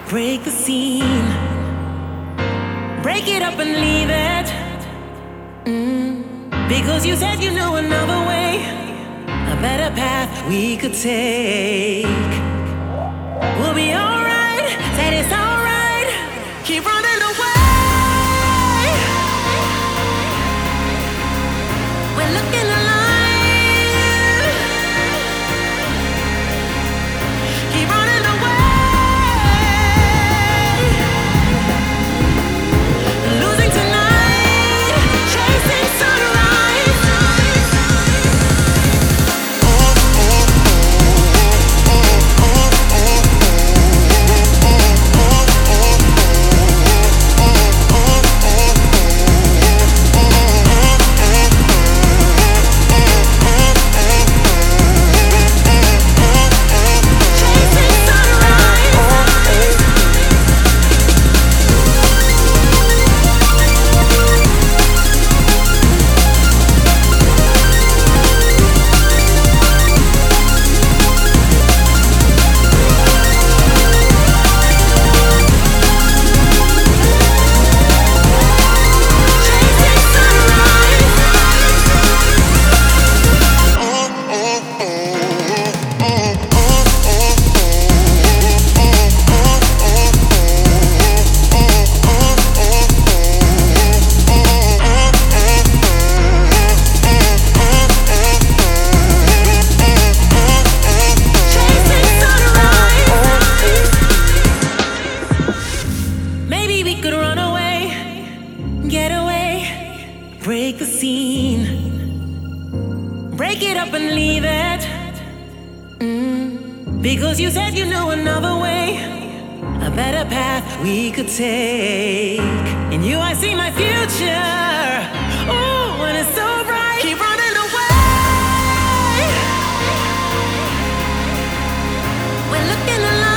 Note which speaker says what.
Speaker 1: break the scene, break it up and leave it. Because you said you knew another way, a better path we could take. We'll be alright, said it's alright. Keep running away. We're looking alive. Keep running away. Losing tonight, chasing sunrise. Maybe we could run away, get away, break the scene, break it up and leave it. Because you said you knew another way, a better path we could take. In you I see my future. Oh, and it's so bright. Keep running away. We're looking alive.